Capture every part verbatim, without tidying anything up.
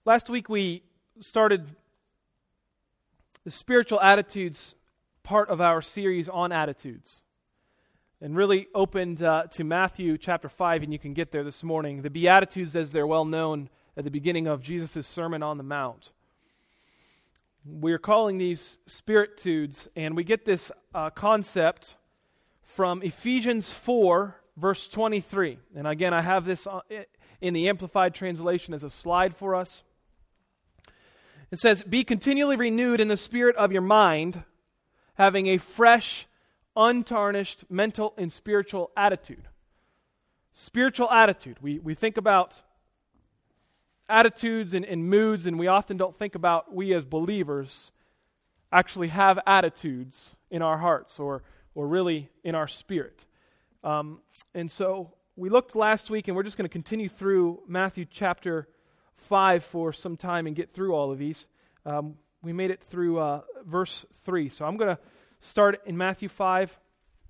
Last week we started the spiritual attitudes part of our series on attitudes and really opened uh, to Matthew chapter five, and you can get there this morning. The Beatitudes, as they're well known at the beginning of Jesus' Sermon on the Mount. We're calling these Spiritudes, and we get this uh, concept from Ephesians four, verse twenty-three. And again, I have this in the Amplified Translation as a slide for us. It says, "Be continually renewed in the spirit of your mind, having a fresh, untarnished mental and spiritual attitude." Spiritual attitude. We we think about attitudes and, and moods, and we often don't think about we as believers actually have attitudes in our hearts or or really in our spirit. Um, and so we looked last week, and we're just going to continue through Matthew chapter five for some time and get through all of these. Um, we made it through uh, verse three. So I'm going to start in Matthew five,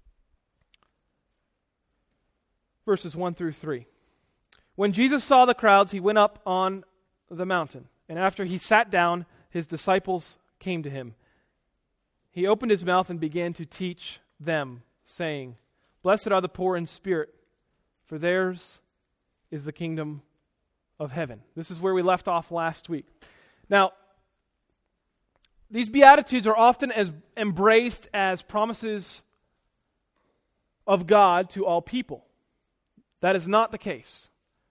verses one through three. "When Jesus saw the crowds, he went up on the mountain, and after he sat down, his disciples came to him. He opened his mouth and began to teach them, saying, 'Blessed are the poor in spirit, for theirs is the kingdom of heaven.'" This is where we left off last week. Now, these Beatitudes are often as embraced as promises of God to all people. That is not the case.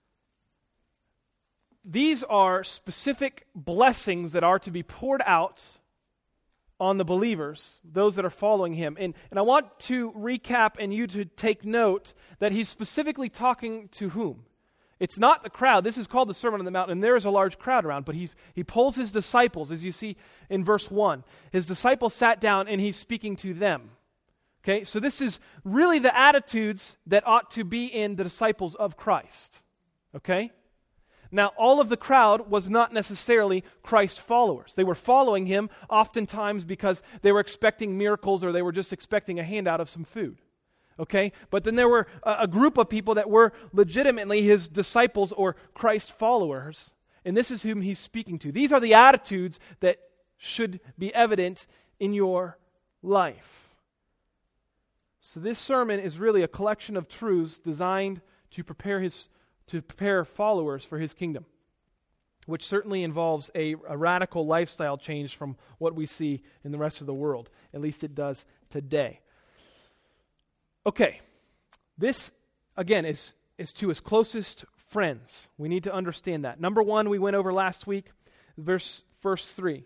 These are specific blessings that are to be poured out on the believers, those that are following him. And, and I want to recap and you to take note that he's specifically talking to whom? It's not the crowd. This is called the Sermon on the Mount, and there is a large crowd around, but he, he pulls his disciples, as you see in verse one. His disciples sat down, and he's speaking to them. Okay, so this is really the attitudes that ought to be in the disciples of Christ. Okay? Now, all of the crowd was not necessarily Christ followers. They were following him oftentimes because they were expecting miracles or they were just expecting a handout of some food. Okay? But then there were a, a group of people that were legitimately his disciples or Christ followers, and this is whom he's speaking to. These are the attitudes that should be evident in your life. So this sermon is really a collection of truths designed to prepare his to prepare followers for his kingdom, which certainly involves a, a radical lifestyle change from what we see in the rest of the world. At least it does today. Okay, this, again, is, is to his closest friends. We need to understand that. Number one, we went over last week, verse, verse three. It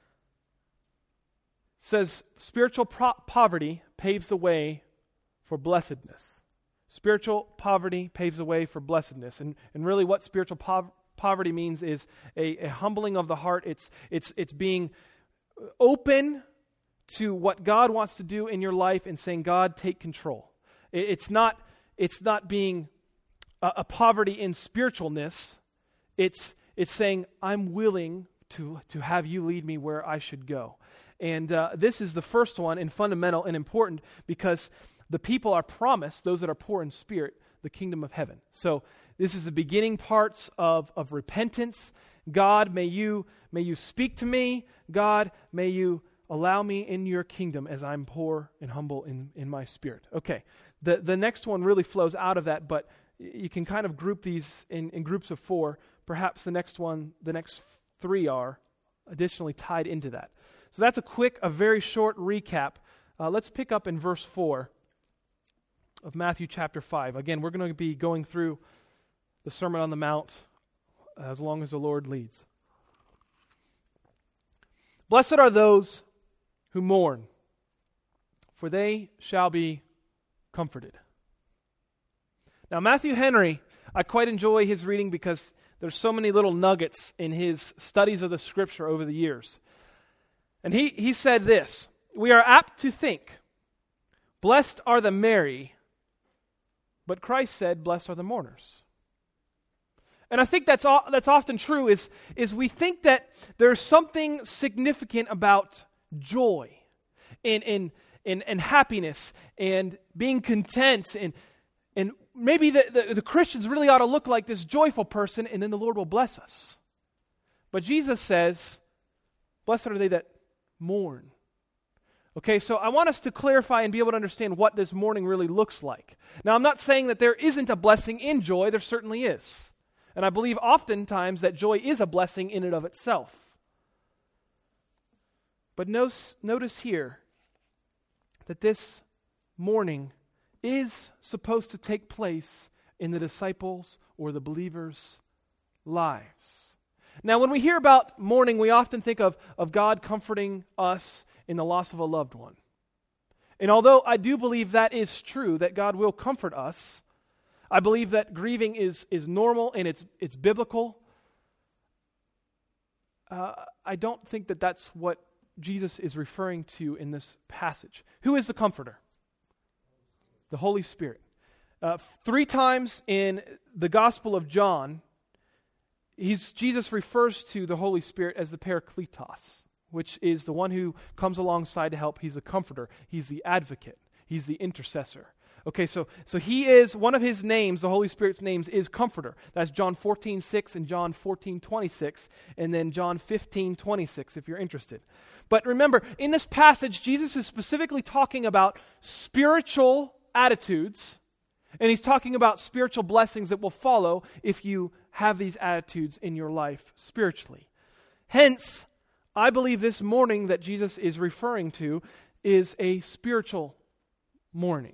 says, spiritual pro- poverty paves the way for blessedness. Spiritual poverty paves the way for blessedness. And, and really what spiritual po- poverty means is a, a humbling of the heart. It's, it's, it's being open to what God wants to do in your life and saying, God, take control. It, it's not, it's not being a, a poverty in spiritualness. It's, it's saying, I'm willing to, to have you lead me where I should go. And uh, this is the first one and fundamental and important because the people are promised, those that are poor in spirit, the kingdom of heaven. So this is the beginning parts of, of repentance. God, may you, may you speak to me. God, may you allow me in your kingdom as I'm poor and humble in, in my spirit. Okay, the, the next one really flows out of that, but you can kind of group these in, in groups of four. Perhaps the next one, the next three are additionally tied into that. So that's a quick, a very short recap. Uh, let's pick up in verse four. Of Matthew chapter five. Again, we're going to be going through the Sermon on the Mount as long as the Lord leads. "Blessed are those who mourn, for they shall be comforted." Now, Matthew Henry, I quite enjoy his reading because there's so many little nuggets in his studies of the Scripture over the years. And he, he said this, "We are apt to think, blessed are the merry, but Christ said, blessed are the mourners." And I think that's all, that's often true, is, is we think that there's something significant about joy and, and, and, and happiness and being content. And, and maybe the, the, the Christians really ought to look like this joyful person, and then the Lord will bless us. But Jesus says, blessed are they that mourn. Okay, so I want us to clarify and be able to understand what this mourning really looks like. Now, I'm not saying that there isn't a blessing in joy. There certainly is. And I believe oftentimes that joy is a blessing in and of itself. But notice, notice here that this mourning is supposed to take place in the disciples' or the believers' lives. Now, when we hear about mourning, we often think of, of God comforting us in the loss of a loved one. And although I do believe that is true, that God will comfort us, I believe that grieving is, is normal and it's, it's biblical. Uh, I don't think that that's what Jesus is referring to in this passage. Who is the comforter? The Holy Spirit. Uh, three times in the Gospel of John, he's, Jesus refers to the Holy Spirit as the Parakletos, which is the one who comes alongside to help. He's a comforter. He's the advocate. He's the intercessor. Okay, so so he is, one of his names, the Holy Spirit's names, is Comforter. That's John fourteen six and John fourteen twenty-six, and then John fifteen twenty-six, if you're interested. But remember, in this passage, Jesus is specifically talking about spiritual attitudes, and he's talking about spiritual blessings that will follow if you have these attitudes in your life spiritually. Hence, I believe this mourning that Jesus is referring to is a spiritual mourning.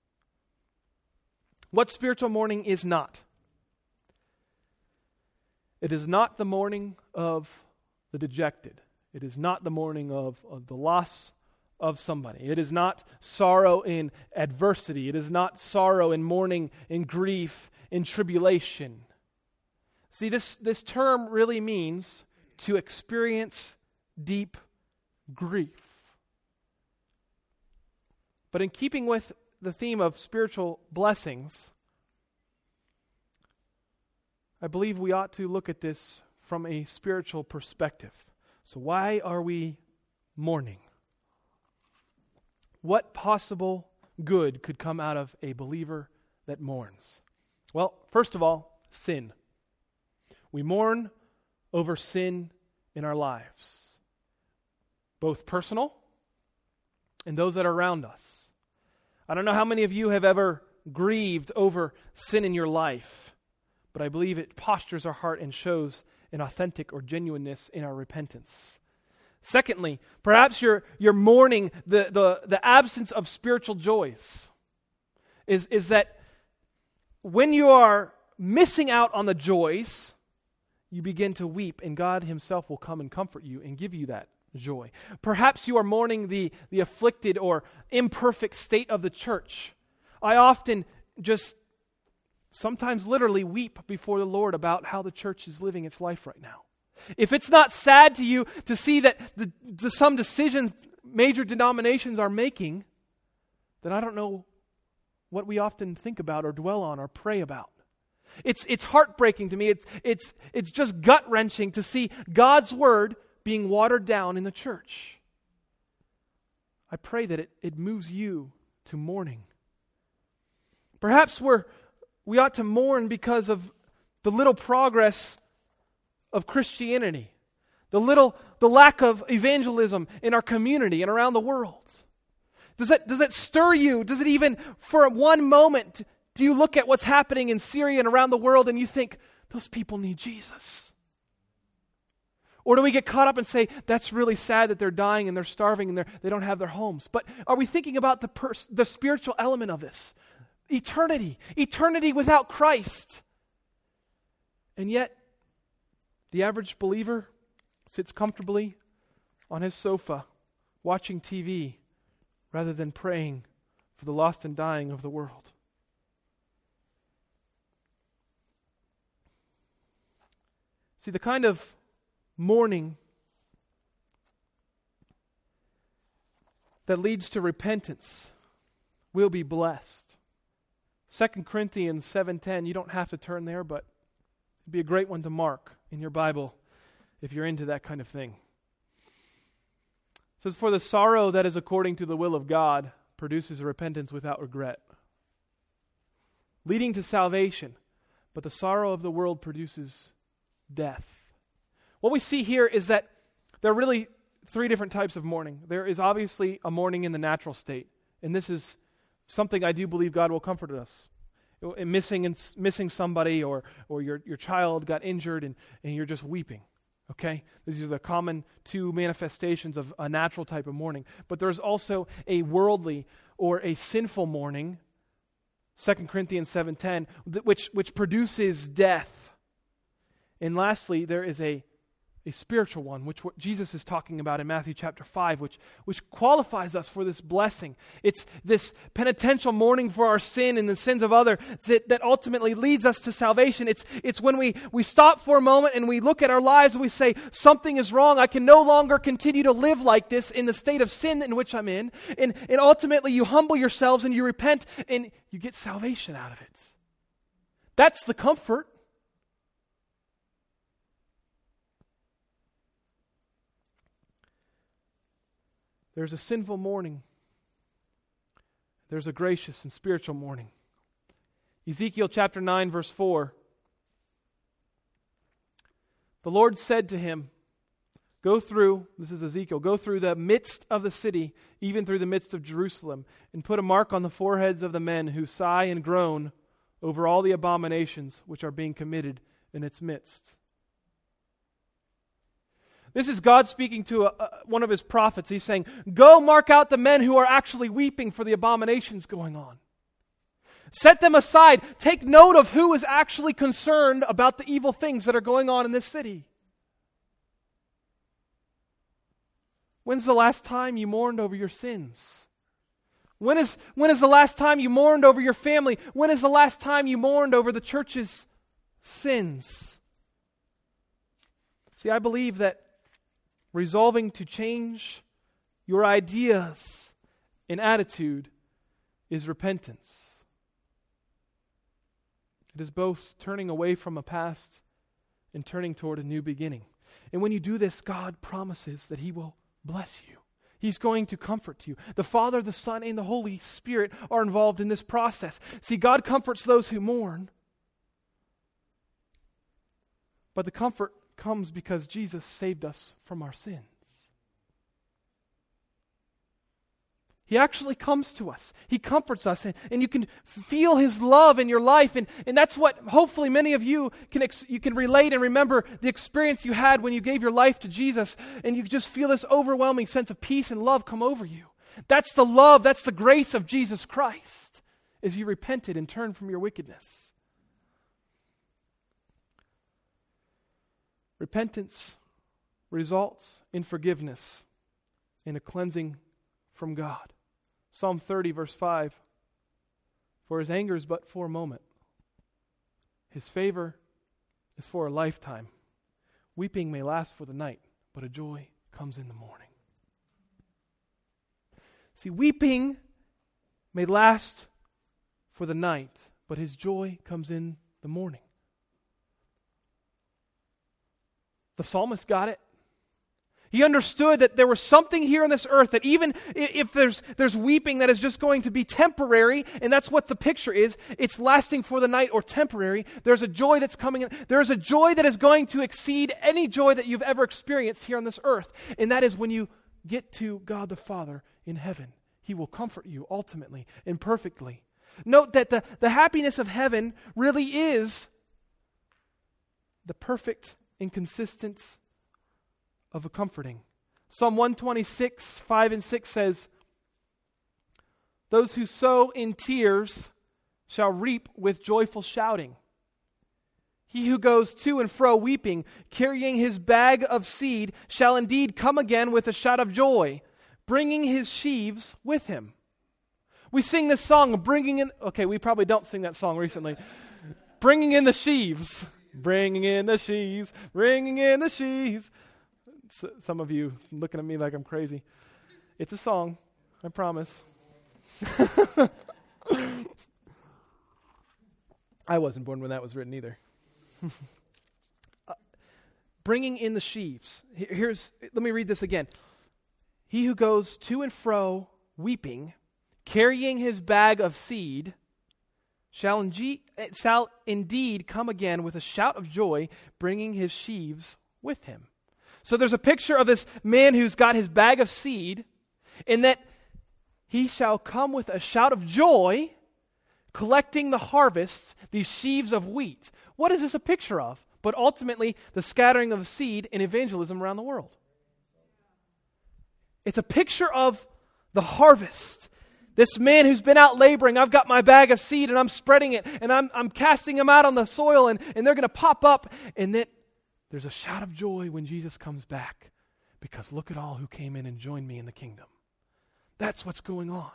What spiritual mourning is not? It is not the mourning of the dejected. It is not the mourning of, of the loss of somebody. It is not sorrow in adversity. It is not sorrow in mourning, in grief, in tribulation. See, this, this term really means to experience deep grief. But in keeping with the theme of spiritual blessings, I believe we ought to look at this from a spiritual perspective. So why are we mourning? What possible good could come out of a believer that mourns? Well, first of all, sin. We mourn over sin in our lives, both personal and those that are around us. I don't know how many of you have ever grieved over sin in your life, but I believe it postures our heart and shows an authentic or genuineness in our repentance. Secondly, perhaps you're you're mourning the, the, the absence of spiritual joys. Is, is that when you are missing out on the joys, you begin to weep, and God himself will come and comfort you and give you that joy. Perhaps you are mourning the, the afflicted or imperfect state of the church. I often just sometimes literally weep before the Lord about how the church is living its life right now. If it's not sad to you to see that the, the, some decisions major denominations are making, then I don't know what we often think about or dwell on or pray about. It's, it's heartbreaking to me. It's, it's, it's just gut-wrenching to see God's word being watered down in the church. I pray that it, it moves you to mourning. Perhaps we're, we ought to mourn because of the little progress of Christianity, the little, the lack of evangelism in our community and around the world. Does that, does that stir you? Does it even, for one moment, do you look at what's happening in Syria and around the world and you think, those people need Jesus? Or do we get caught up and say, that's really sad that they're dying and they're starving and they're, they don't have their homes? But are we thinking about the pers- the spiritual element of this? Eternity. Eternity without Christ. And yet, the average believer sits comfortably on his sofa watching T V rather than praying for the lost and dying of the world. See, the kind of mourning that leads to repentance will be blessed. Second Corinthians seven ten, you don't have to turn there, but it'd be a great one to mark in your Bible if you're into that kind of thing. It says, for the sorrow that is according to the will of God produces a repentance without regret, leading to salvation, but the sorrow of the world produces death. What we see here is that there are really three different types of mourning. There is obviously a mourning in the natural state, and this is something I do believe God will comfort us. In missing in, missing somebody, or or your, your child got injured and, and you're just weeping. Okay? These are the common two manifestations of a natural type of mourning. But there's also a worldly or a sinful mourning, Second Corinthians seven ten, which, which produces death. And lastly, there is a A spiritual one, which what Jesus is talking about in Matthew chapter five, which, which qualifies us for this blessing. It's this penitential mourning for our sin and the sins of others that, that ultimately leads us to salvation. It's, it's when we, we stop for a moment and we look at our lives and we say, something is wrong. I can no longer continue to live like this in the state of sin in which I'm in. And, and ultimately you humble yourselves and you repent and you get salvation out of it. That's the comfort. There's a sinful mourning. There's a gracious and spiritual mourning. Ezekiel chapter nine, verse four. The Lord said to him, go through, this is Ezekiel, go through the midst of the city, even through the midst of Jerusalem, and put a mark on the foreheads of the men who sigh and groan over all the abominations which are being committed in its midst. This is God speaking to a, a, one of his prophets. He's saying, go mark out the men who are actually weeping for the abominations going on. Set them aside. Take note of who is actually concerned about the evil things that are going on in this city. When's the last time you mourned over your sins? When is, when is the last time you mourned over your family? When is the last time you mourned over the church's sins? See, I believe that resolving to change your ideas and attitude is repentance. It is both turning away from a past and turning toward a new beginning. And when you do this, God promises that He will bless you. He's going to comfort you. The Father, the Son, and the Holy Spirit are involved in this process. See, God comforts those who mourn. But the comfort comes because Jesus saved us from our sins. He actually comes to us. He comforts us, and, and you can feel His love in your life, and, and that's what hopefully many of you can ex- you can relate and remember the experience you had when you gave your life to Jesus, and you just feel this overwhelming sense of peace and love come over you. That's the love, that's the grace of Jesus Christ, as you repented and turned from your wickedness. Repentance results in forgiveness and a cleansing from God. Psalm thirty, verse five. For His anger is but for a moment. His favor is for a lifetime. Weeping may last for the night, but a joy comes in the morning. See, weeping may last for the night, but His joy comes in the morning. The psalmist got it. He understood that there was something here on this earth that even if there's there's weeping that is just going to be temporary, and that's what the picture is, it's lasting for the night or temporary, there's a joy that's coming in. There's a joy that is going to exceed any joy that you've ever experienced here on this earth, and that is when you get to God the Father in heaven. He will comfort you ultimately and perfectly. Note that the, the happiness of heaven really is the perfect inconsistence of a comforting. Psalm one twenty-six, five and six says, those who sow in tears shall reap with joyful shouting. He who goes to and fro weeping, carrying his bag of seed, shall indeed come again with a shout of joy, bringing his sheaves with him. We sing this song, bringing in, okay, we probably don't sing that song recently. Bringing in the sheaves. Bringing in the sheaves, bringing in the sheaves. S- some of you looking at me like I'm crazy. It's a song, I promise. I wasn't born when that was written either. uh, bringing in the sheaves. Here's, let me read this again. He who goes to and fro weeping, carrying his bag of seed, Shall indeed, shall indeed come again with a shout of joy, bringing his sheaves with him. So there's a picture of this man who's got his bag of seed, and that he shall come with a shout of joy, collecting the harvest, these sheaves of wheat. What is this a picture of? But ultimately, the scattering of seed and evangelism around the world. It's a picture of the harvest. This man who's been out laboring, I've got my bag of seed and I'm spreading it and I'm, I'm casting them out on the soil and, and they're going to pop up. And then there's a shout of joy when Jesus comes back, because look at all who came in and joined me in the kingdom. That's what's going on.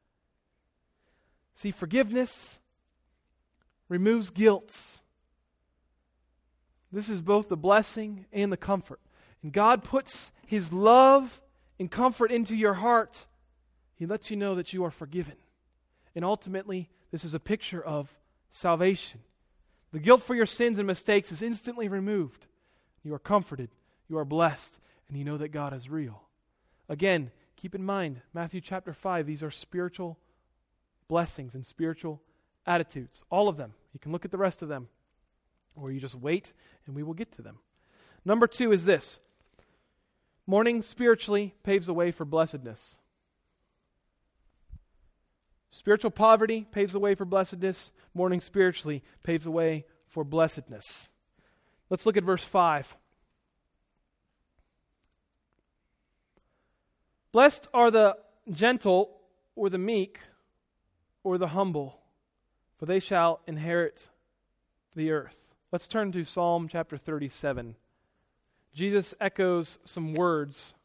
See, forgiveness removes guilt. This is both the blessing and the comfort. And God puts His love and comfort into your heart. He lets you know that you are forgiven. And ultimately, this is a picture of salvation. The guilt for your sins and mistakes is instantly removed. You are comforted, you are blessed, and you know that God is real. Again, keep in mind, Matthew chapter five, these are spiritual blessings and spiritual attitudes. All of them. You can look at the rest of them, or you just wait and we will get to them. Number two is this. Mourning spiritually paves the way for blessedness. Spiritual poverty paves the way for blessedness. Mourning spiritually paves the way for blessedness. Let's look at verse five. Blessed are the gentle, or the meek, or the humble, for they shall inherit the earth. Let's turn to Psalm chapter thirty-seven. Jesus echoes some words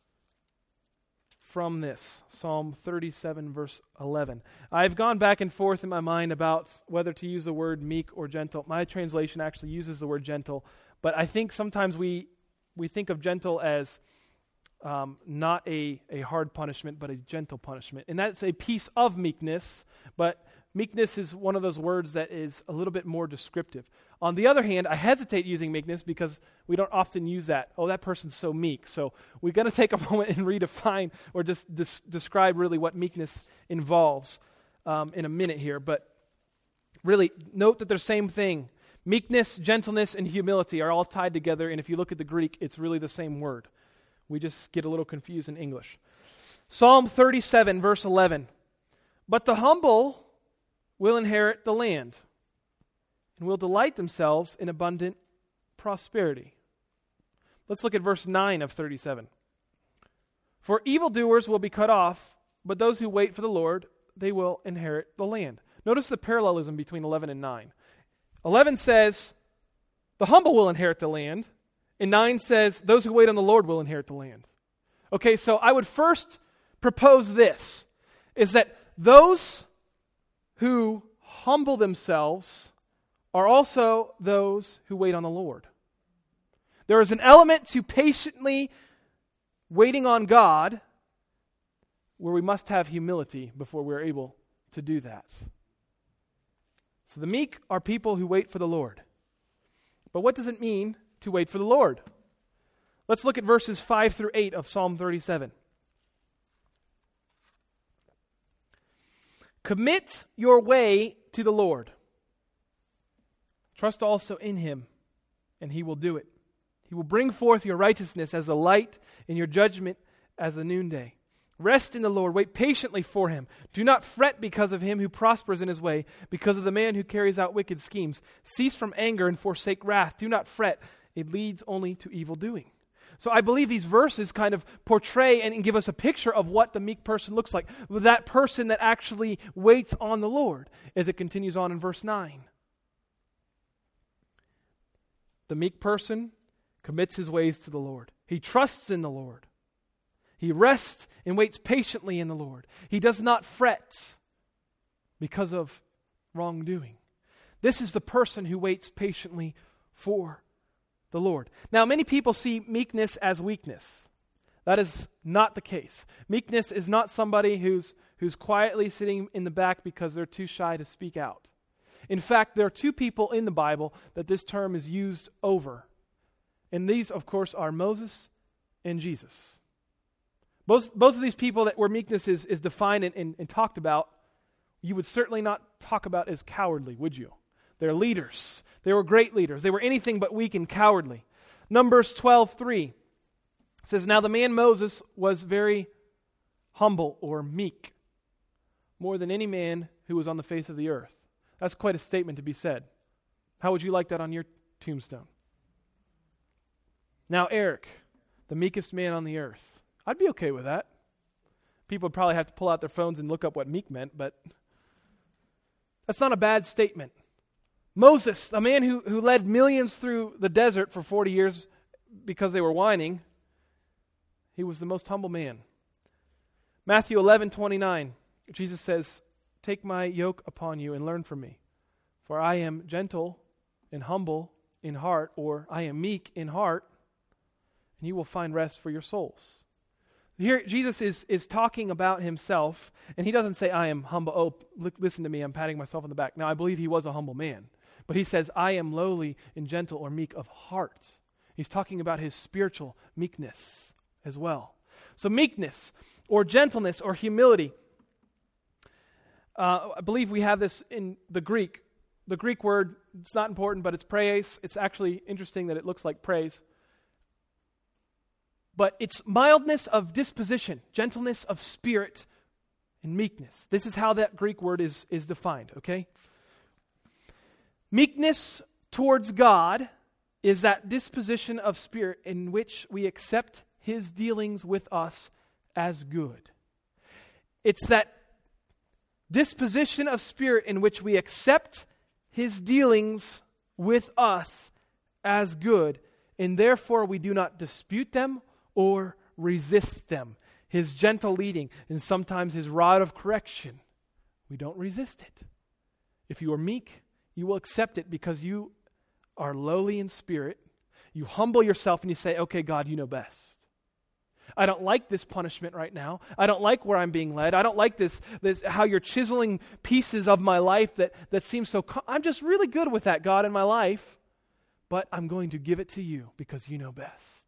from this. Psalm thirty-seven, verse eleven. I've gone back and forth in my mind about whether to use the word meek or gentle. My translation actually uses the word gentle, but I think sometimes we we think of gentle as um, not a, a hard punishment, but a gentle punishment. And that's a piece of meekness, but meekness is one of those words that is a little bit more descriptive. On the other hand, I hesitate using meekness because we don't often use that. Oh, that person's so meek. So we're going to take a moment and redefine or just dis- describe really what meekness involves um, in a minute here. But really, note that they're the same thing. Meekness, gentleness, and humility are all tied together. And if you look at the Greek, it's really the same word. We just get a little confused in English. Psalm thirty-seven, verse eleven. But the humble will inherit the land and will delight themselves in abundant prosperity. Let's look at verse nine of thirty-seven. For evildoers will be cut off, but those who wait for the Lord, they will inherit the land. Notice the parallelism between eleven and nine. eleven says, the humble will inherit the land, and nine says, those who wait on the Lord will inherit the land. Okay, so I would first propose this, is that those who humble themselves are also those who wait on the Lord. There is an element to patiently waiting on God where we must have humility before we're able to do that. So the meek are people who wait for the Lord. But what does it mean to wait for the Lord? Let's look at verses five through eight of Psalm thirty-seven. Commit your way to the Lord. Trust also in Him, and He will do it. He will bring forth your righteousness as a light and your judgment as the noonday. Rest in the Lord. Wait patiently for Him. Do not fret because of him who prospers in his way, because of the man who carries out wicked schemes. Cease from anger and forsake wrath. Do not fret. It leads only to evil doing. So I believe these verses kind of portray and give us a picture of what the meek person looks like. That person that actually waits on the Lord, as it continues on in verse nine. The meek person commits his ways to the Lord. He trusts in the Lord. He rests and waits patiently in the Lord. He does not fret because of wrongdoing. This is the person who waits patiently for the Lord. Now, many people see meekness as weakness. That is not the case. Meekness is not somebody who's who's quietly sitting in the back because they're too shy to speak out. In fact, there are two people in the Bible that this term is used over. And these, of course, are Moses and Jesus. Both, both of these people that where meekness is, is defined and, and, and talked about, you would certainly not talk about as cowardly, would you? They're leaders. They were great leaders. They were anything but weak and cowardly. Numbers twelve three. It says, now the man Moses was very humble or meek, more than any man who was on the face of the earth. That's quite a statement to be said. How would you like that on your tombstone? Now Eric, the meekest man on the earth. I'd be okay with that. People would probably have to pull out their phones and look up what meek meant, but that's not a bad statement. Moses, a man who, who led millions through the desert for forty years because they were whining, he was the most humble man. Matthew eleven twenty-nine, Jesus says, take my yoke upon you and learn from me, for I am gentle and humble in heart, or I am meek in heart, and you will find rest for your souls. Here, Jesus is, is talking about himself, and he doesn't say, I am humble. Oh, li- listen to me, I'm patting myself on the back. Now, I believe he was a humble man, but he says, I am lowly and gentle or meek of heart. He's talking about his spiritual meekness as well. So meekness or gentleness or humility. Uh, I believe we have this in the Greek. The Greek word, it's not important, but it's praise. It's actually interesting that it looks like praise. But it's mildness of disposition, gentleness of spirit, and meekness. This is how that Greek word is, is defined, okay? Meekness towards God is that disposition of spirit in which we accept his dealings with us as good. It's that disposition of spirit in which we accept his dealings with us as good, and therefore we do not dispute them or resist them. His gentle leading and sometimes his rod of correction, we don't resist it. If you are meek, you will accept it because you are lowly in spirit. You humble yourself and you say, okay, God, you know best. I don't like this punishment right now. I don't like where I'm being led. I don't like this, this how you're chiseling pieces of my life that, that seem so... Co- I'm just really good with that, God, in my life. But I'm going to give it to you because you know best.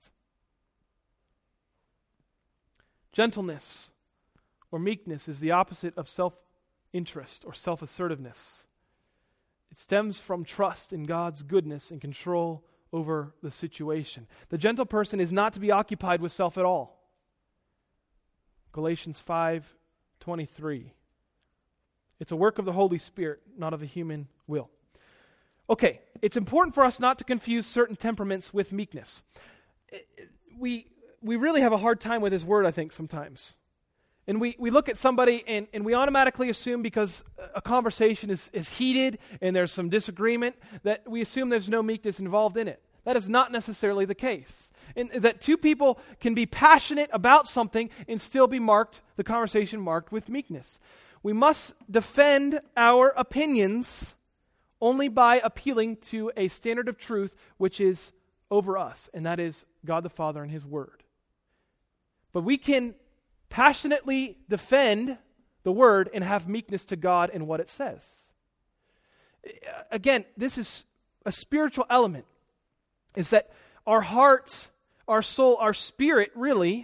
Gentleness or meekness is the opposite of self-interest or self-assertiveness. It stems from trust in God's goodness and control over the situation. The gentle person is not to be occupied with self at all. Galatians five twenty-three. It's a work of the Holy Spirit, not of the human will. Okay, it's important for us not to confuse certain temperaments with meekness. We we really have a hard time with his word, I think, sometimes. And we, we look at somebody and, and we automatically assume because a conversation is, is heated and there's some disagreement that we assume there's no meekness involved in it. That is not necessarily the case. And that two people can be passionate about something and still be marked, the conversation marked with meekness. We must defend our opinions only by appealing to a standard of truth which is over us, and that is God the Father and his word. But we can passionately defend the word and have meekness to God and what it says. Again, this is a spiritual element, is that our heart, our soul, our spirit really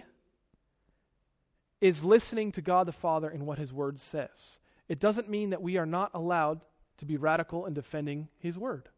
is listening to God the Father and what his word says. It doesn't mean that we are not allowed to be radical in defending his word.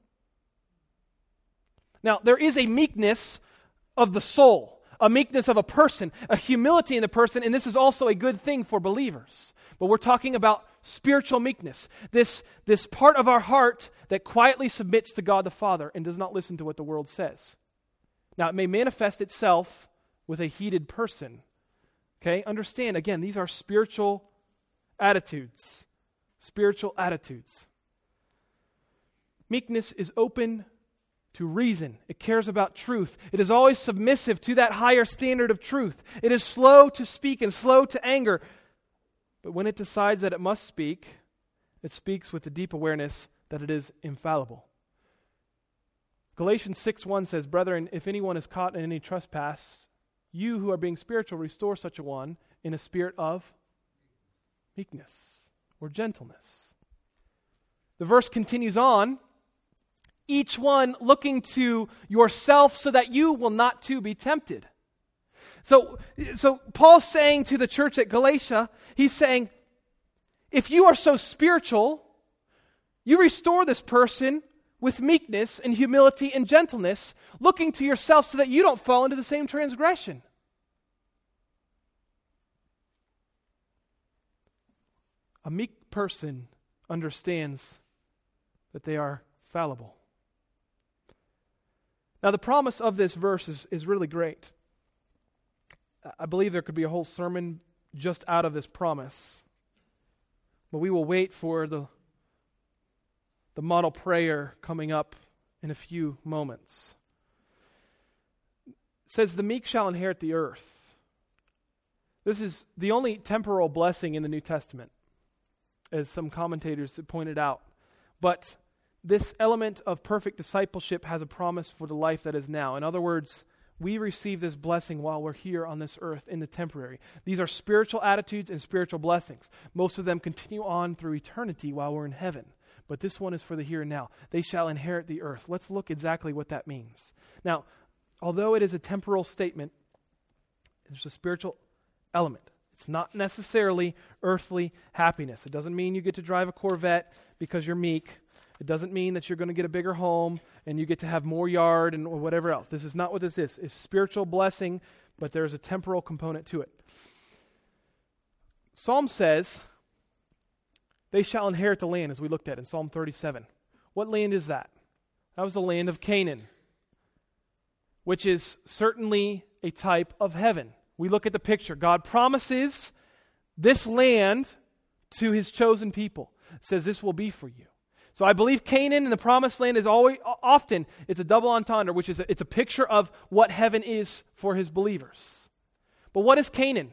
Now, there is a meekness of the soul, a meekness of a person, a humility in the person, and this is also a good thing for believers. But we're talking about spiritual meekness, this, this part of our heart that quietly submits to God the Father and does not listen to what the world says. Now, it may manifest itself with a heated person. Okay, understand, again, these are spiritual attitudes. Spiritual attitudes. Meekness is open to reason. It cares about truth. It is always submissive to that higher standard of truth. It is slow to speak and slow to anger. But when it decides that it must speak, it speaks with the deep awareness that it is infallible. Galatians six one says, brethren, if anyone is caught in any trespass, you who are being spiritual, restore such a one in a spirit of meekness or gentleness. The verse continues on, each one looking to yourself so that you will not too be tempted. So, so Paul's saying to the church at Galatia, he's saying, if you are so spiritual, you restore this person with meekness and humility and gentleness, looking to yourself so that you don't fall into the same transgression. A meek person understands that they are fallible. Now, the promise of this verse is, is really great. I believe there could be a whole sermon just out of this promise. But we will wait for the, the model prayer coming up in a few moments. It says, the meek shall inherit the earth. This is the only temporal blessing in the New Testament, as some commentators have pointed out. But this element of perfect discipleship has a promise for the life that is now. In other words, we receive this blessing while we're here on this earth in the temporary. These are spiritual attitudes and spiritual blessings. Most of them continue on through eternity while we're in heaven. But this one is for the here and now. They shall inherit the earth. Let's look exactly what that means. Now, although it is a temporal statement, there's a spiritual element. It's not necessarily earthly happiness. It doesn't mean you get to drive a Corvette because you're meek. It doesn't mean that you're going to get a bigger home and you get to have more yard and whatever else. This is not what this is. It's spiritual blessing, but there's a temporal component to it. Psalm says, they shall inherit the land, as we looked at in Psalm thirty-seven. What land is that? That was the land of Canaan, which is certainly a type of heaven. We look at the picture. God promises this land to his chosen people. Says this will be for you. So I believe Canaan and the promised land is always often, it's a double entendre, which is a, it's a picture of what heaven is for his believers. But what is Canaan?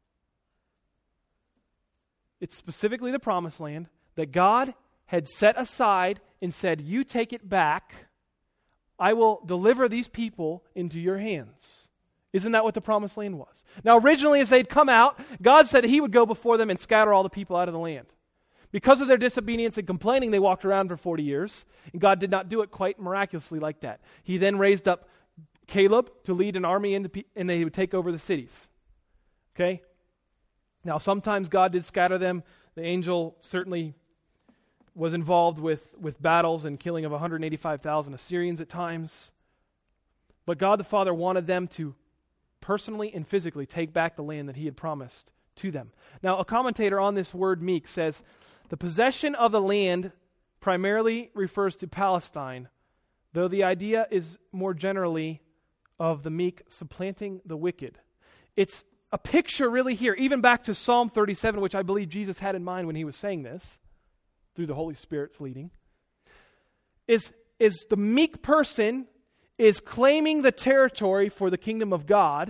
It's specifically the promised land that God had set aside and said, you take it back. I will deliver these people into your hands. Isn't that what the promised land was? Now originally as they'd come out, God said he would go before them and scatter all the people out of the land. Because of their disobedience and complaining, they walked around for forty years, and God did not do it quite miraculously like that. He then raised up Caleb to lead an army, into pe- and they would take over the cities. Okay? Now, sometimes God did scatter them. The angel certainly was involved with, with battles and killing of one hundred eighty-five thousand Assyrians at times. But God the Father wanted them to personally and physically take back the land that he had promised to them. Now, a commentator on this word meek says, the possession of the land primarily refers to Palestine, though the idea is more generally of the meek supplanting the wicked. It's a picture really here, even back to Psalm thirty-seven, which I believe Jesus had in mind when he was saying this, through the Holy Spirit's leading, is, is the meek person is claiming the territory for the kingdom of God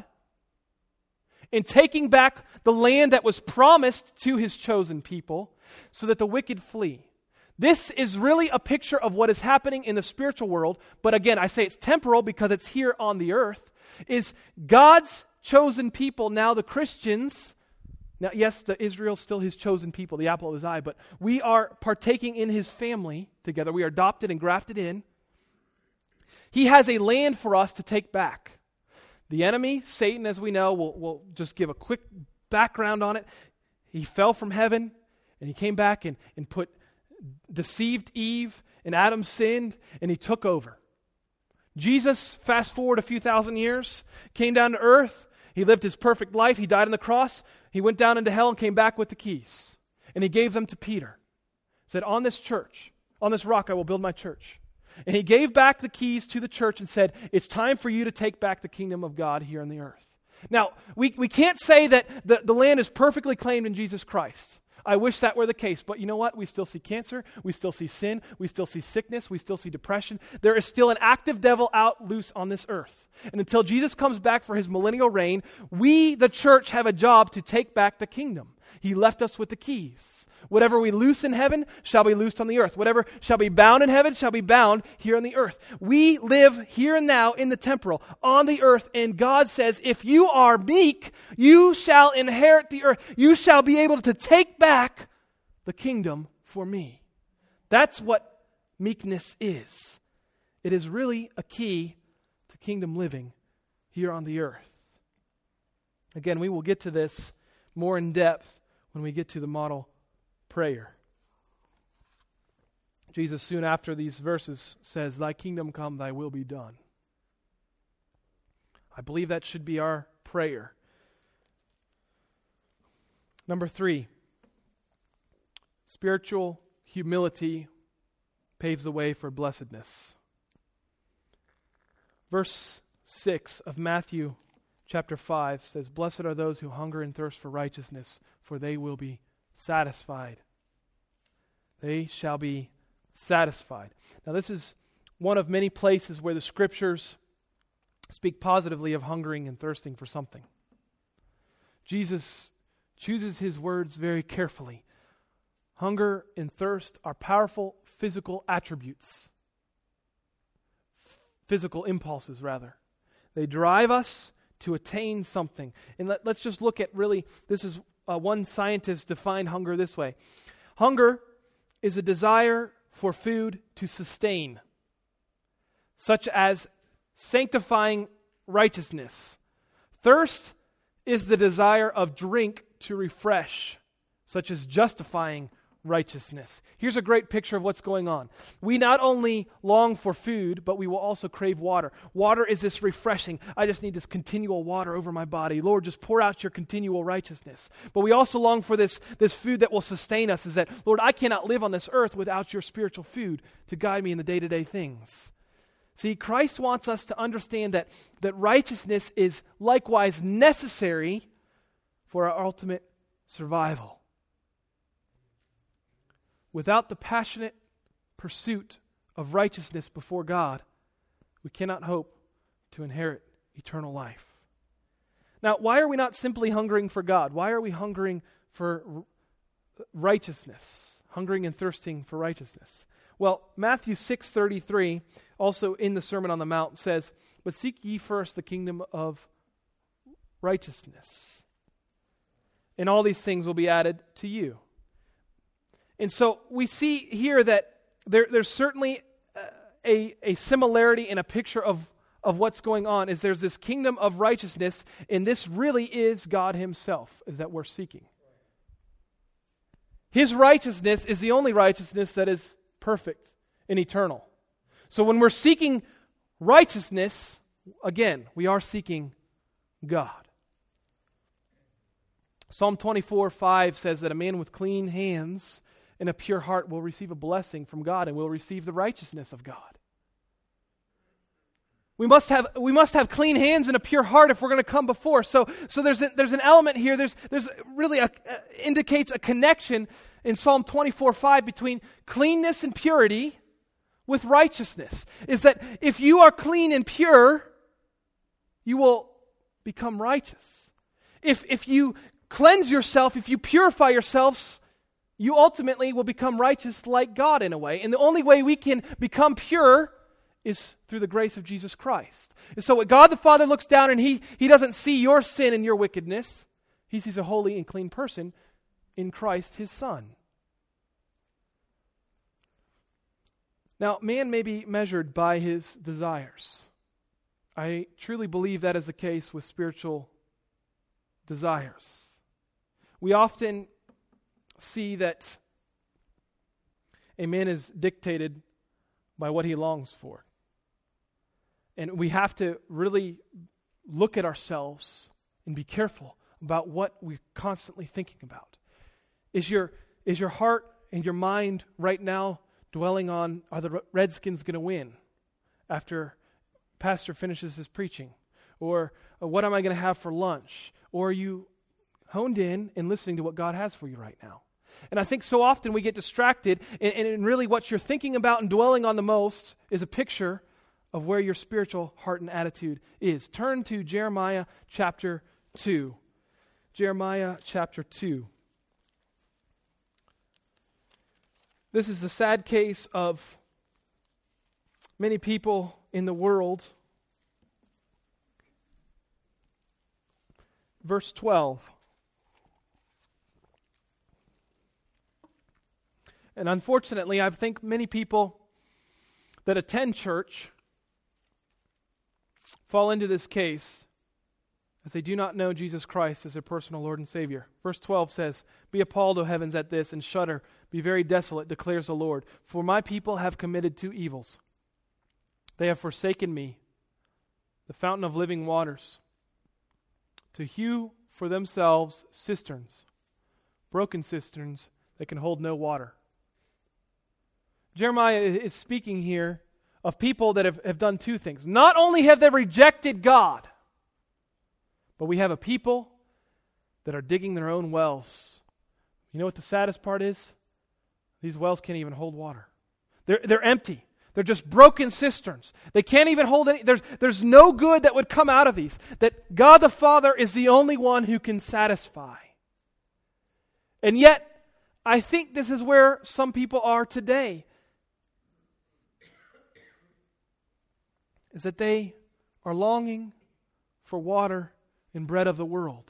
and taking back the land that was promised to his chosen people so that the wicked flee. This is really a picture of what is happening in the spiritual world, but again, I say it's temporal because it's here on the earth, is God's chosen people, now the Christians. Now, yes, the Israel's still his chosen people, the apple of his eye, but we are partaking in his family together. We are adopted and grafted in. He has a land for us to take back. The enemy, Satan, as we know, will will just give a quick background on it. He fell from heaven, and he came back and, and put deceived Eve, and Adam sinned, and he took over. Jesus, fast forward a few thousand years, came down to earth. He lived his perfect life. He died on the cross. He went down into hell and came back with the keys. And he gave them to Peter. Said, on this church, on this rock I will build my church. And he gave back the keys to the church and said, it's time for you to take back the kingdom of God here on the earth. Now, we, we can't say that the, the land is perfectly claimed in Jesus Christ. I wish that were the case, but you know what? We still see cancer, we still see sin, we still see sickness, we still see depression. There is still an active devil out loose on this earth. And until Jesus comes back for his millennial reign, we, the church, have a job to take back the kingdom. He left us with the keys. Whatever we loose in heaven shall be loosed on the earth. Whatever shall be bound in heaven shall be bound here on the earth. We live here and now in the temporal, on the earth, and God says, if you are meek, you shall inherit the earth. You shall be able to take back the kingdom for me. That's what meekness is. It is really a key to kingdom living here on the earth. Again, we will get to this more in depth when we get to the model prayer. Jesus, soon after these verses, says, thy kingdom come, thy will be done. I believe that should be our prayer. Number three, Spiritual humility paves the way for blessedness. Verse six of Matthew chapter five says, "Blessed are those who hunger and thirst for righteousness, for they will be satisfied." They shall be satisfied. Now, this is one of many places where the Scriptures speak positively of hungering and thirsting for something. Jesus chooses his words very carefully. Hunger and thirst are powerful physical attributes. F- physical impulses, rather. They drive us to attain something. And let, let's just look at really, this is uh, one scientist defined hunger this way. Hunger is a desire for food to sustain, such as sanctifying righteousness. Thirst is the desire of drink to refresh, such as justifying righteousness. Here's a great picture of what's going on. We not only long for food, but we will also crave water. Water is this refreshing, I just need this continual water over my body. Lord, just pour out your continual righteousness. But we also long for this, this food that will sustain us, is that, Lord, I cannot live on this earth without your spiritual food to guide me in the day-to-day things. See, Christ wants us to understand that, that righteousness is likewise necessary for our ultimate survival. Without the passionate pursuit of righteousness before God, we cannot hope to inherit eternal life. Now, why are we not simply hungering for God? Why are we hungering for r- righteousness? Hungering and thirsting for righteousness? Well, Matthew six thirty-three, also in the Sermon on the Mount, says, "But seek ye first the kingdom of righteousness, and all these things will be added to you." And so we see here that there, there's certainly a, a similarity in a picture of, of what's going on, is there's this kingdom of righteousness, and this really is God himself that we're seeking. His righteousness is the only righteousness that is perfect and eternal. So when we're seeking righteousness, again, we are seeking God. Psalm twenty-four five says that a man with clean hands and a pure heart will receive a blessing from God and will receive the righteousness of God. We must have we must have clean hands and a pure heart if we're going to come before. So so there's a, there's an element here. There's there's really a, a, indicates a connection in Psalm twenty-four five between cleanness and purity with righteousness. Is that if you are clean and pure, you will become righteous. If if you cleanse yourself, if you purify yourselves, you ultimately will become righteous like God in a way. And the only way we can become pure is through the grace of Jesus Christ. And so what God the Father looks down and he, he doesn't see your sin and your wickedness. He sees a holy and clean person in Christ, his Son. Now, man may be measured by his desires. I truly believe that is the case with spiritual desires. We often see that a man is dictated by what he longs for. And we have to really look at ourselves and be careful about what we're constantly thinking about. Is your, is your heart and your mind right now dwelling on, are the Redskins going to win after pastor finishes his preaching? Or, or what am I going to have for lunch? Or are you honed in and listening to what God has for you right now? And I think so often we get distracted, and, and really what you're thinking about and dwelling on the most is a picture of where your spiritual heart and attitude is. Turn to Jeremiah chapter two. Jeremiah chapter two. This is the sad case of many people in the world. Verse twelve. And unfortunately, I think many people that attend church fall into this case as they do not know Jesus Christ as their personal Lord and Savior. Verse twelve says, "Be appalled, O heavens, at this, and shudder. Be very desolate, declares the Lord. For my people have committed two evils. They have forsaken me, the fountain of living waters, to hew for themselves cisterns, broken cisterns that can hold no water. Jeremiah is speaking here of people that have, have done two things. Not only have they rejected God, but we have a people that are digging their own wells. You know what the saddest part is? These wells can't even hold water. They're, they're empty. They're just broken cisterns. They can't even hold any. There's, there's no good that would come out of these. That God the Father is the only one who can satisfy. And yet, I think this is where some people are today. Is that they are longing for water and bread of the world.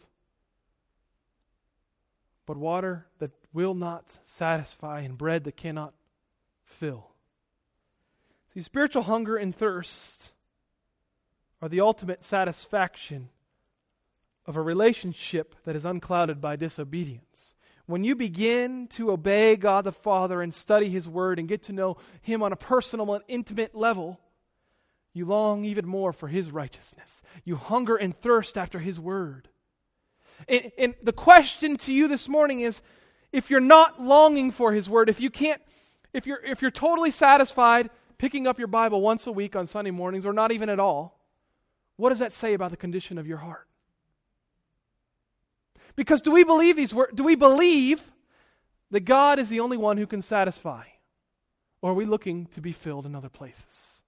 But water that will not satisfy and bread that cannot fill. See, spiritual hunger and thirst are the ultimate satisfaction of a relationship that is unclouded by disobedience. When you begin to obey God the Father and study His Word and get to know Him on a personal and intimate level, you long even more for His righteousness. You hunger and thirst after His Word. And, and the question to you this morning is, if you're not longing for His Word, if you can't, if you're if you're totally satisfied picking up your Bible once a week on Sunday mornings, or not even at all, what does that say about the condition of your heart? Because do we believe these words? Do we believe that God is the only one who can satisfy? Or are we looking to be filled in other places?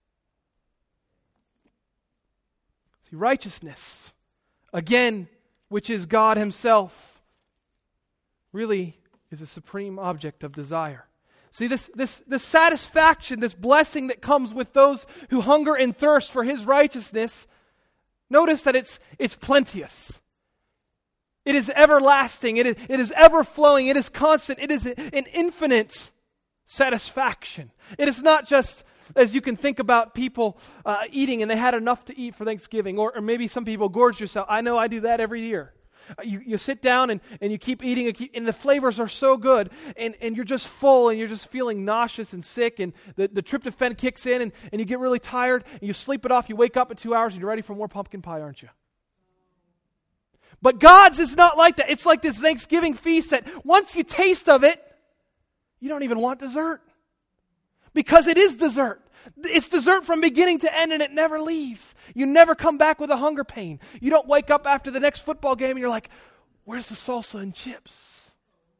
See, righteousness, again, which is God Himself, really is a supreme object of desire. See, this, this, this satisfaction, this blessing that comes with those who hunger and thirst for His righteousness, notice that it's, it's plenteous. It is everlasting. It is, it is ever-flowing. It is constant. It is an infinite satisfaction. It is not just, as you can think about people uh, eating and they had enough to eat for Thanksgiving, or, or maybe some people gorge yourself. I know I do that every year. Uh, you, you sit down and, and you keep eating, and, keep, and the flavors are so good, and, and you're just full, and you're just feeling nauseous and sick, and the, the tryptophan kicks in, and, and you get really tired, and you sleep it off, you wake up in two hours, and you're ready for more pumpkin pie, aren't you? But God's is not like that. It's like this Thanksgiving feast that once you taste of it, you don't even want dessert. Because it is dessert. It's dessert from beginning to end, and it never leaves. You never come back with a hunger pain. You don't wake up after the next football game and you're like, where's the salsa and chips?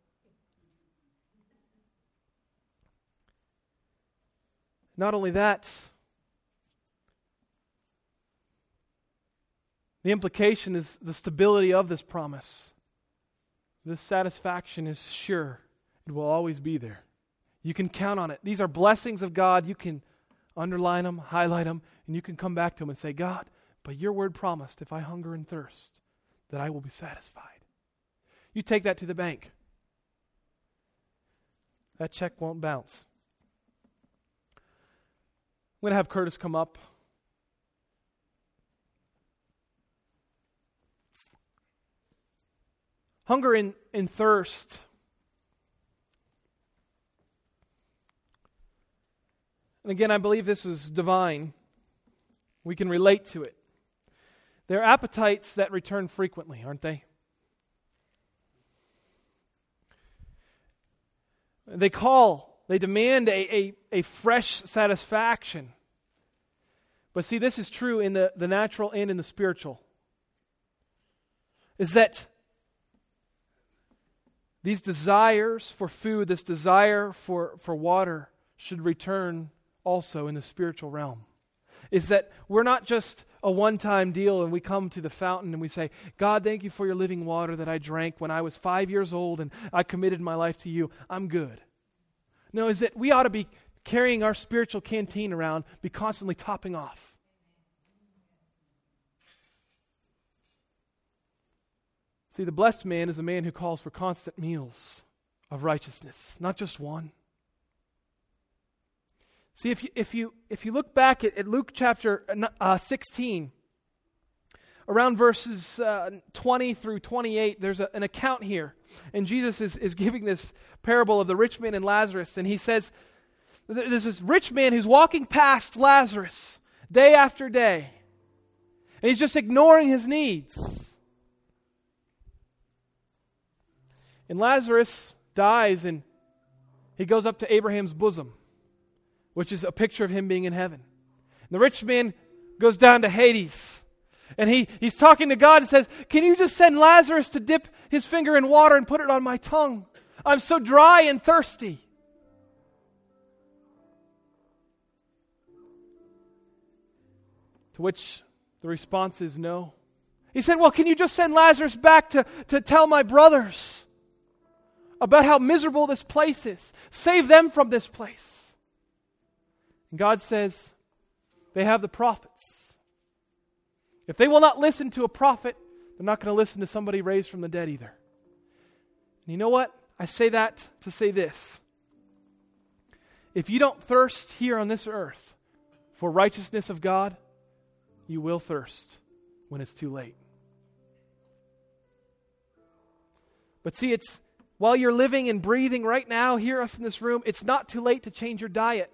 Not only that, the implication is the stability of this promise. This satisfaction is sure. It will always be there. You can count on it. These are blessings of God. You can underline them, highlight them, and you can come back to them and say, God, but your word promised, if I hunger and thirst, that I will be satisfied. You take that to the bank. That check won't bounce. I'm going to have Curtis come up. Hunger and, and thirst. And again, I believe this is divine. We can relate to it. They're appetites that return frequently, aren't they? They call, they demand a, a, a fresh satisfaction. But see, this is true in the, the natural and in the spiritual. Is that these desires for food, this desire for, for water should return also in the spiritual realm. Is that we're not just a one-time deal and we come to the fountain and we say, God, thank you for your living water that I drank when I was five years old and I committed my life to you. I'm good. No, is that we ought to be carrying our spiritual canteen around, be constantly topping off. See, the blessed man is a man who calls for constant meals of righteousness, not just one. See, if you if you if you look back at, at Luke chapter uh, sixteen, around verses uh, twenty through twenty-eight, there's a, an account here, and Jesus is is giving this parable of the rich man and Lazarus, and he says, there's this rich man who's walking past Lazarus day after day, and he's just ignoring his needs. And Lazarus dies, and he goes up to Abraham's bosom, which is a picture of him being in heaven. And the rich man goes down to Hades. And he, he's talking to God and says, can you just send Lazarus to dip his finger in water and put it on my tongue? I'm so dry and thirsty. To which the response is no. He said, well, can you just send Lazarus back to, to tell my brothers about how miserable this place is? Save them from this place. And God says, they have the prophets. If they will not listen to a prophet, they're not going to listen to somebody raised from the dead either. And you know what? I say that to say this. If you don't thirst here on this earth for righteousness of God, you will thirst when it's too late. But see, it's while you're living and breathing right now, hear us in this room, it's not too late to change your diet.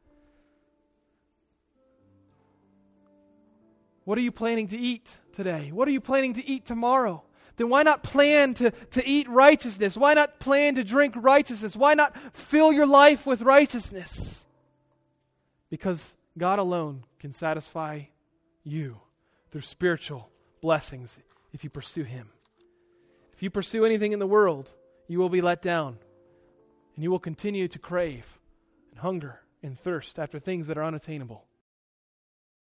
What are you planning to eat today? What are you planning to eat tomorrow? Then why not plan to, to eat righteousness? Why not plan to drink righteousness? Why not fill your life with righteousness? Because God alone can satisfy you through spiritual blessings if you pursue Him. If you pursue anything in the world, you will be let down. And you will continue to crave and hunger and thirst after things that are unattainable.